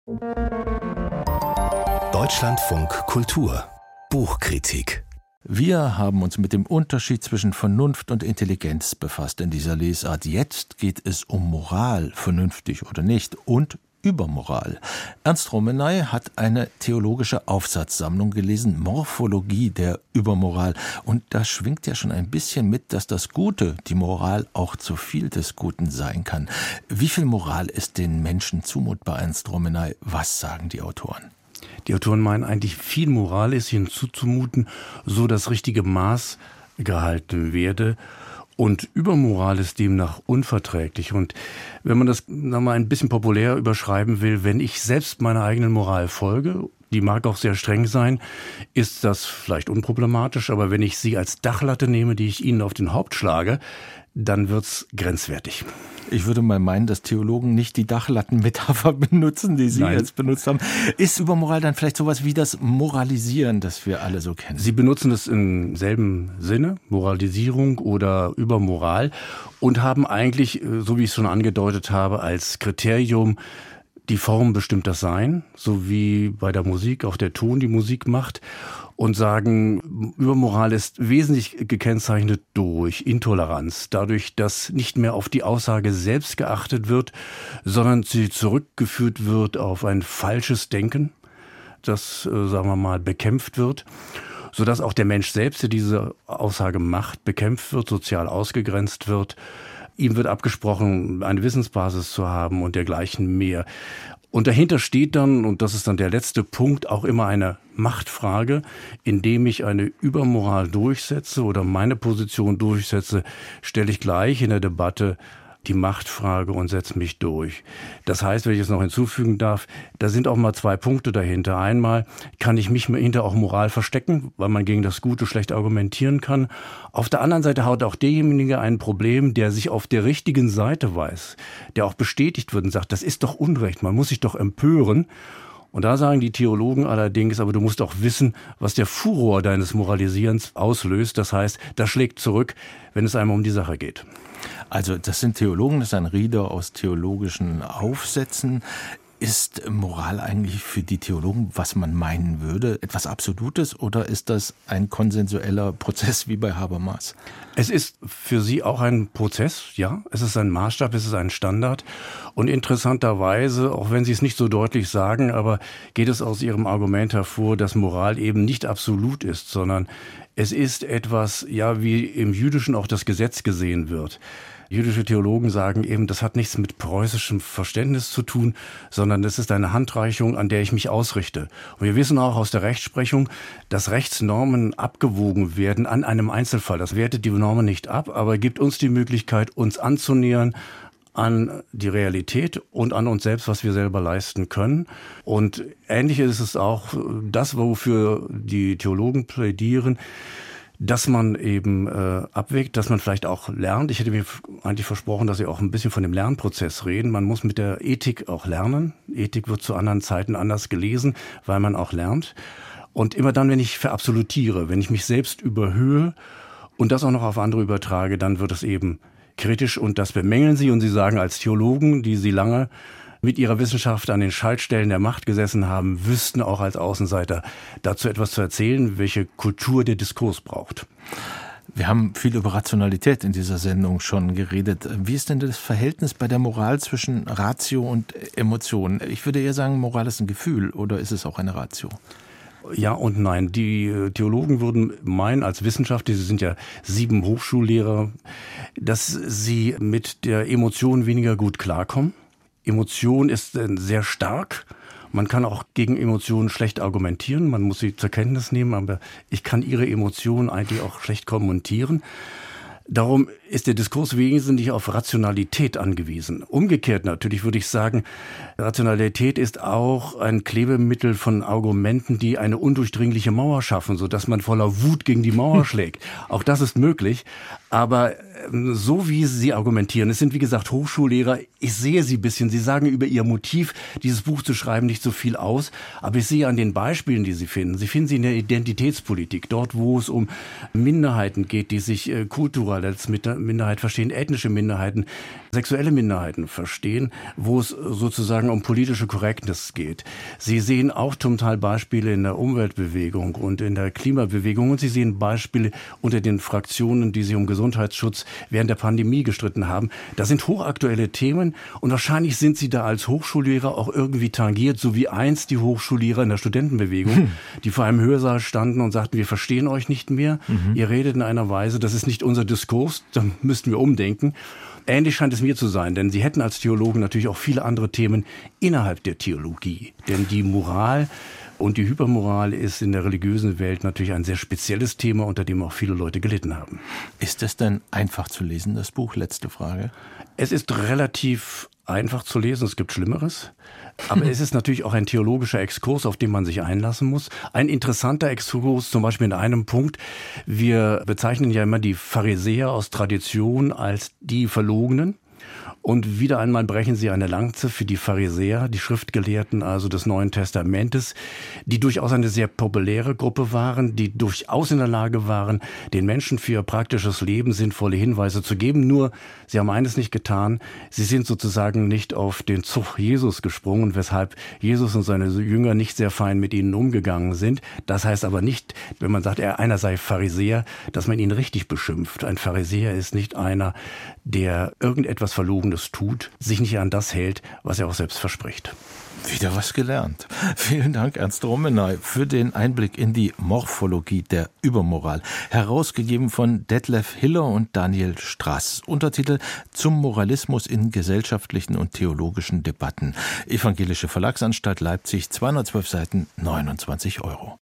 Deutschlandfunk Kultur Buchkritik. Wir haben uns mit dem Unterschied zwischen Vernunft und Intelligenz befasst in dieser Lesart. Jetzt geht es um Moral, vernünftig oder nicht, und über Moral. Ernst Romenay hat eine theologische Aufsatzsammlung gelesen, Morphologie der Übermoral. Und da schwingt ja schon ein bisschen mit, dass das Gute, die Moral, auch zu viel des Guten sein kann. Wie viel Moral ist den Menschen zumutbar, Ernst Romenay? Was sagen die Autoren? Die Autoren meinen eigentlich, viel Moral ist ihnen zuzumuten, so das richtige Maß gehalten werde. Und Übermoral ist demnach unverträglich. Und wenn man das mal ein bisschen populär überschreiben will, wenn ich selbst meiner eigenen Moral folge, die mag auch sehr streng sein, ist das vielleicht unproblematisch. Aber wenn ich sie als Dachlatte nehme, die ich ihnen auf den Haupt schlage, dann wird's grenzwertig. Ich würde mal meinen, dass Theologen nicht die Dachlattenmetapher benutzen, die Sie jetzt benutzt haben. Ist Übermoral dann vielleicht sowas wie das Moralisieren, das wir alle so kennen? Sie benutzen es im selben Sinne, Moralisierung oder Übermoral, und haben eigentlich, so wie ich es schon angedeutet habe, als Kriterium die Form bestimmt das Sein, so wie bei der Musik auch der Ton die Musik macht, und sagen, Übermoral ist wesentlich gekennzeichnet durch Intoleranz, dadurch, dass nicht mehr auf die Aussage selbst geachtet wird, sondern sie zurückgeführt wird auf ein falsches Denken, das, sagen wir mal, bekämpft wird, sodass auch der Mensch selbst, der diese Aussage macht, bekämpft wird, sozial ausgegrenzt wird. Ihm wird abgesprochen, eine Wissensbasis zu haben und dergleichen mehr. Und dahinter steht dann, und das ist dann der letzte Punkt, auch immer eine Machtfrage, indem ich eine Übermoral durchsetze oder meine Position durchsetze, stelle ich gleich in der Debatte die Machtfrage und setze mich durch. Das heißt, wenn ich es noch hinzufügen darf, da sind auch mal zwei Punkte dahinter. Einmal kann ich mich hinter auch Moral verstecken, weil man gegen das Gute schlecht argumentieren kann. Auf der anderen Seite hat auch derjenige ein Problem, der sich auf der richtigen Seite weiß, der auch bestätigt wird und sagt, das ist doch Unrecht, man muss sich doch empören. Und da sagen die Theologen allerdings, aber du musst auch wissen, was der Furor deines Moralisierens auslöst. Das heißt, das schlägt zurück, wenn es einmal um die Sache geht. Also das sind Theologen, das ist ein Rieder aus theologischen Aufsätzen. Ist Moral eigentlich für die Theologen, was man meinen würde, etwas Absolutes, oder ist das ein konsensueller Prozess wie bei Habermas? Es ist für sie auch ein Prozess, ja. Es ist ein Maßstab, es ist ein Standard. Und interessanterweise, auch wenn sie es nicht so deutlich sagen, aber geht es aus ihrem Argument hervor, dass Moral eben nicht absolut ist, sondern es ist etwas, ja, wie im Jüdischen auch das Gesetz gesehen wird. Jüdische Theologen sagen eben, das hat nichts mit preußischem Verständnis zu tun, sondern das ist eine Handreichung, an der ich mich ausrichte. Und wir wissen auch aus der Rechtsprechung, dass Rechtsnormen abgewogen werden an einem Einzelfall. Das wertet die Normen nicht ab, aber gibt uns die Möglichkeit, uns anzunähern an die Realität und an uns selbst, was wir selber leisten können. Und ähnlich ist es auch das, wofür die Theologen plädieren, dass man eben abwägt, dass man vielleicht auch lernt. Ich hätte mir eigentlich versprochen, dass Sie auch ein bisschen von dem Lernprozess reden. Man muss mit der Ethik auch lernen. Ethik wird zu anderen Zeiten anders gelesen, weil man auch lernt. Und immer dann, wenn ich verabsolutiere, wenn ich mich selbst überhöhe und das auch noch auf andere übertrage, dann wird es eben kritisch, und das bemängeln Sie. Und Sie sagen als Theologen, die Sie lange mit ihrer Wissenschaft an den Schaltstellen der Macht gesessen haben, wüssten auch als Außenseiter dazu etwas zu erzählen, welche Kultur der Diskurs braucht. Wir haben viel über Rationalität in dieser Sendung schon geredet. Wie ist denn das Verhältnis bei der Moral zwischen Ratio und Emotion? Ich würde eher sagen, Moral ist ein Gefühl, oder ist es auch eine Ratio? Ja und nein. Die Theologen würden meinen, als Wissenschaftler, sie sind ja 7 Hochschullehrer, dass sie mit der Emotion weniger gut klarkommen. Emotion ist sehr stark. Man kann auch gegen Emotionen schlecht argumentieren. Man muss sie zur Kenntnis nehmen, aber ich kann ihre Emotionen eigentlich auch schlecht kommentieren. Darum ist der Diskurs wesentlich auf Rationalität angewiesen. Umgekehrt natürlich würde ich sagen, Rationalität ist auch ein Klebemittel von Argumenten, die eine undurchdringliche Mauer schaffen, sodass man voller Wut gegen die Mauer schlägt. Auch das ist möglich. Aber so wie Sie argumentieren, es sind wie gesagt Hochschullehrer, ich sehe Sie ein bisschen, Sie sagen über Ihr Motiv, dieses Buch zu schreiben, nicht so viel aus, aber ich sehe an den Beispielen, die Sie finden sie in der Identitätspolitik, dort wo es um Minderheiten geht, die sich kulturell als Minderheit verstehen, ethnische Minderheiten, sexuelle Minderheiten verstehen, wo es sozusagen um politische Korrektness geht. Sie sehen auch zum Teil Beispiele in der Umweltbewegung und in der Klimabewegung und Sie sehen Beispiele unter den Fraktionen, die sich um Gesundheitsschutz während der Pandemie gestritten haben. Das sind hochaktuelle Themen und wahrscheinlich sind Sie da als Hochschullehrer auch irgendwie tangiert, so wie einst die Hochschullehrer in der Studentenbewegung, die vor einem Hörsaal standen und sagten, wir verstehen euch nicht mehr, ihr redet in einer Weise, das ist nicht unser Diskurs, da müssten wir umdenken. Ähnlich scheint es mir zu sein, denn Sie hätten als Theologen natürlich auch viele andere Themen innerhalb der Theologie. Denn die Moral und die Hypermoral ist in der religiösen Welt natürlich ein sehr spezielles Thema, unter dem auch viele Leute gelitten haben. Ist es denn einfach zu lesen, das Buch? Letzte Frage. Es ist relativ einfach zu lesen, es gibt Schlimmeres. Aber es ist natürlich auch ein theologischer Exkurs, auf den man sich einlassen muss. Ein interessanter Exkurs, zum Beispiel in einem Punkt. Wir bezeichnen ja immer die Pharisäer aus Tradition als die Verlogenen. Und wieder einmal brechen sie eine Lanze für die Pharisäer, die Schriftgelehrten also des Neuen Testamentes, die durchaus eine sehr populäre Gruppe waren, die durchaus in der Lage waren, den Menschen für ihr praktisches Leben sinnvolle Hinweise zu geben. Nur, sie haben eines nicht getan, sie sind sozusagen nicht auf den Zug Jesus gesprungen, weshalb Jesus und seine Jünger nicht sehr fein mit ihnen umgegangen sind. Das heißt aber nicht, wenn man sagt, einer sei Pharisäer, dass man ihn richtig beschimpft. Ein Pharisäer ist nicht einer, der irgendetwas Verlogenes tut, sich nicht an das hält, was er auch selbst verspricht. Wieder was gelernt. Vielen Dank, Ernst Romenay, für den Einblick in die Morphologie der Übermoral. Herausgegeben von Detlef Hiller und Daniel Strass. Untertitel Zum Moralismus in gesellschaftlichen und theologischen Debatten. Evangelische Verlagsanstalt Leipzig, 212 Seiten, 29 €.